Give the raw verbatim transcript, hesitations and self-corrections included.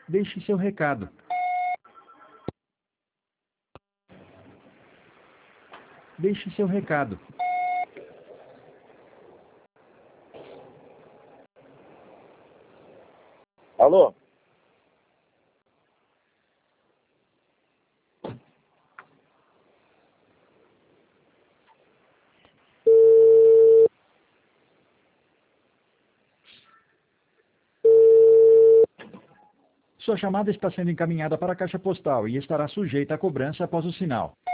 Deixe seu recado. Deixe seu recado. Alô? Sua chamada está sendo encaminhada para a caixa postal e estará sujeita a cobrança após o sinal.